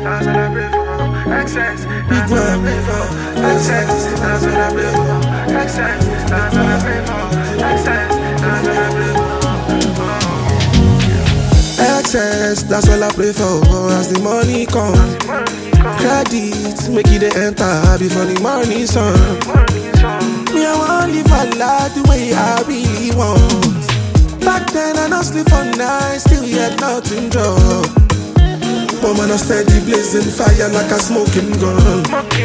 that's what I pray for. Excess, that's what I pray for. Excess, that's what I pray for. Excess, that's what I pray for. Excess, that's what I pray for. Excess, that's all I pray for. As the money comes, credit make it dey enter before the money sun. Me I want live my life the way I really want. Back then I don't sleep for night, still yet nothing drop. But man I steady blazing fire like a smoking gun.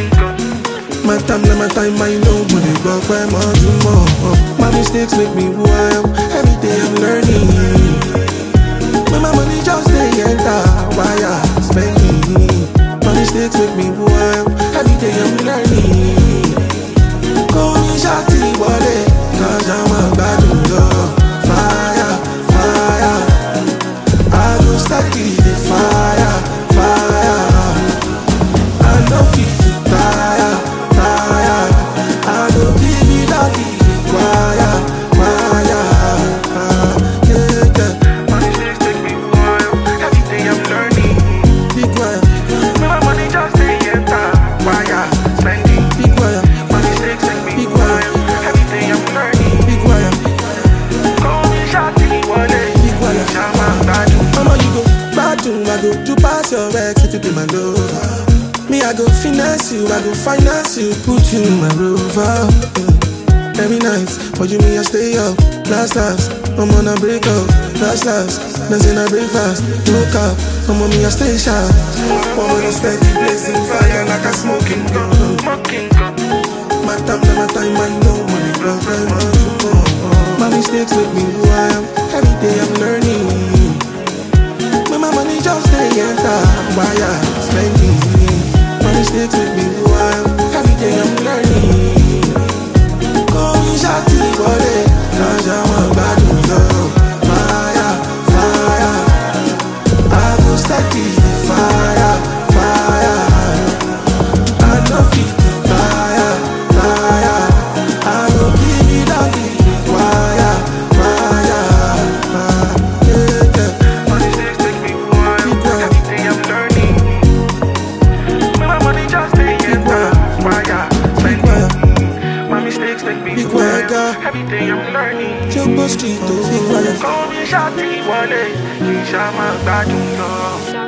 My time, I know money, but where more. My mistakes make me who I am. Every day I'm learning. When my money just they enter, why I spending? My mistakes make me who I am. Every day I'm learning. Call me Shati Wale, cause I'm a bad girl. Fire, fire. I go steady the fire, fire. I know feel to tire, tire. I go give it all the fire, fire. Yeah, yeah. My mistakes make me who I am. Every day I'm learning. Big wire, When my money just they enter, why I spending? big wire, My mistakes make me who I am. Every day I'm learning. big wire, Call me Shati Wale, big wire. Shama Badu. Mama, you go bathroom, I go to pass your ex if you be my lover. Me, I go finesse you, I go finance you, put you in my rover. Every night, but you me, I stay up. Last, I'm on a break up. Last, dancing I breakfast. Woke up, I'm on me, I stay sharp. Woman, I steady blazing fire like a smoking gun. My time, I know money, but very much more. My mistakes make me who I am. Every day I'm learning. When my money just they enter, why I spending? My mistakes make me who I am. Every day I'm learning. Call me Shati Wale, cause I'm a bad girl. Fire, fire. I go steady the fire, fire. I know feel the fire, fire. I go give it all the fire, fire. Yeah, yeah. My mistakes make me who I am. Every day I'm learning. When my money just they enter, why I spending? My mistakes make me who I am. Every day I'm learning. Jumbo Street, oh, big wire. Call me Shati Wale, Shama Badu.